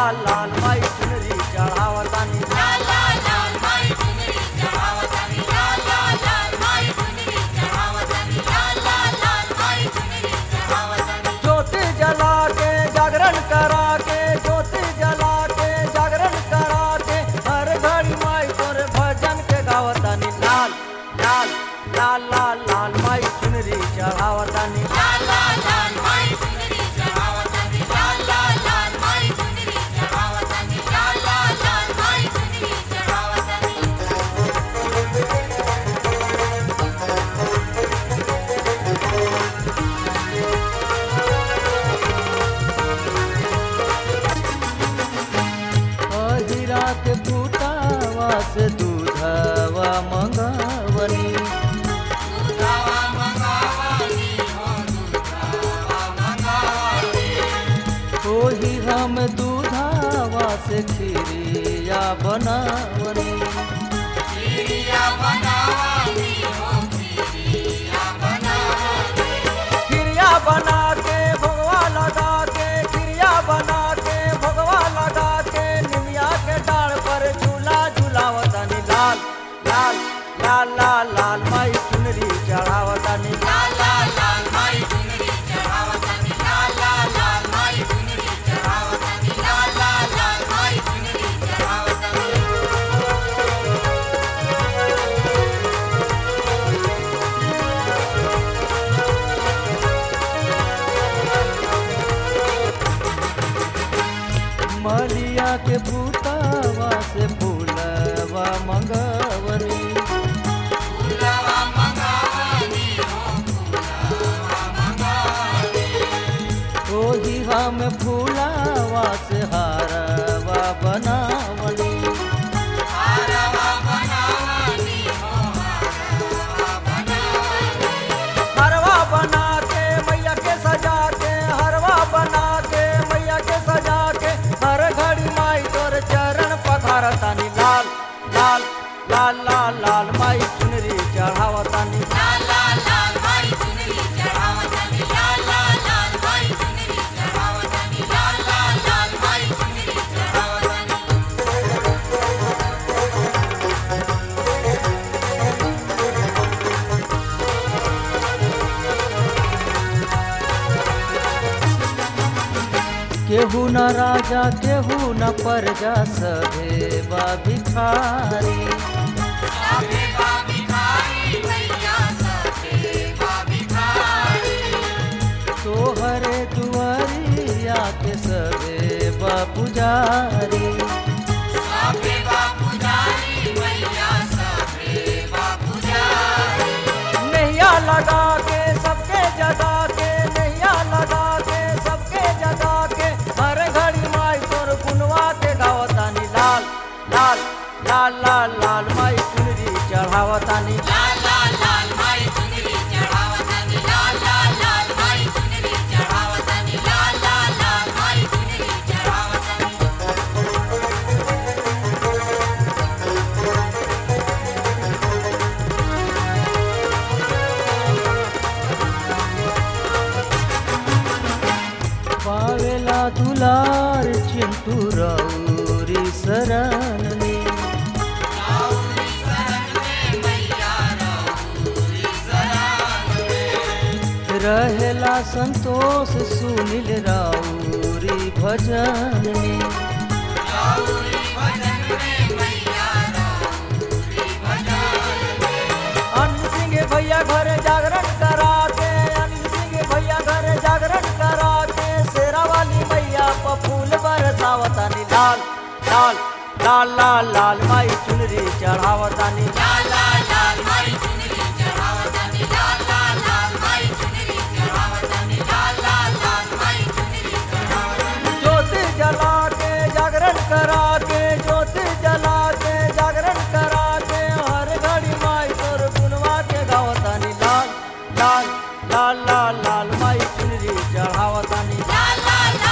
लाल लाल माई चुनरी चढ़ावतानी लाल लाल लाल माई चुनरी चढ़ावतानी लाल लाल लाल माई चुनरी चढ़ावतानी लाल लाल लाल माई चुनरी चढ़ावतानी ज्योति जला के जागरण करा के ज्योति जला के जागरण करा के हर घड़ी माई तोरे भजन के गावतानी लाल लाल लाल लाल लाल माई चुनरी चढ़ावतानी लाल लाल लाल माई चुनरी चढ़ावतानी लाल लाल लाल माई चुनरी चढ़ावतानी लाल लाल लाल माई चुनरी चढ़ावतानी हीरा के फूटावा से दूधवा मंगवनी दूधावा मंगावनी हो दूधावा मंगावनी ओही हम दूधावा से खीरिया बनावनी खीरिया बनावनी हो खीरिया बनावनी खीरिया बना के भगवा लगा के खीरिया बना के भगवा लगा के निमिया के डाल पर झूला झूलावतानी लाल लाल लाल लाल लाल माई चुनरी चढ़ावतानी लाल लाल लाल माई चुनरी चढ़ावतानी लाल लाल लाल माई चुनरी चढ़ावतानी लाल लाल लाल माई चुनरी चढ़ावतानी मलिया के फूटावा से फूलवा मंगवनी फूलवा मंगावनी हो फूलवा मंगावनी ओही हम फूलावा से हारवा बनावनी हारवा बनावनी हो हारवा बनावनी हरवा बना के मैया के सजा के हरवा बना के मैया के सजा के हर घड़ी माई तोर चरण पधारतानी लाल लाल लाल लाल लाल माई चुनरी चढ़ावतानी लाल लाल लाल माई चुनरी चढ़ावतानी लाल लाल लाल माई चुनरी चढ़ावतानी लाल लाल लाल माई चुनरी चढ़ावतानी केहू न राजा केहू न प्रजा सभे बा भिखारी सबे बा भिखारी मैया सबे बा भिखारी तोहरे दुआरिया के सभे बा पुजारी सबे बा पुजारी मैया सबे बा पुजारी नैया लगा के सबके जगा के नैया लगा के सबके जगा के हर घड़ी माई तोर गुनवा के गावतानी लाल लाल लाल लाल लाल माई चुनरी चढ़ावतानी लाल लाल लाल माई चुनरी चढ़ावतानी लाल लाल लाल माई चुनरी चढ़ावतानी लाल लाल लाल माई चुनरी चढ़ावतानी पावेला दुलार चिंटू रौरी शरण में राउरी शरण में मैया राउरी शरण में रहेला संतोष सुनील राउरी भजन में राउरी भजन में मैया राउरी भजन में अनिल सिंह भैया घर जागरण करा के अनिल सिंह भैया घर जागरण करा के शेरा वाली मैया प फूल बरसावतानी लाल लाल लाल लाल लाल माई चुनरी चढ़ावतानी लाल लाल लाल माई चुनरी चढ़ावतानी लाल लाल लाल माई चुनरी चढ़ावतानी लाल लाल लाल माई चुनरी चढ़ावतानी ज्योति जला के जागरण करा के ज्योति जला के जागरण करा के हर घड़ी माई तोर गुनवा के गावतानी लाल लाल लाल लाल लाल माई चुनरी चढ़ावतानी लाल लाल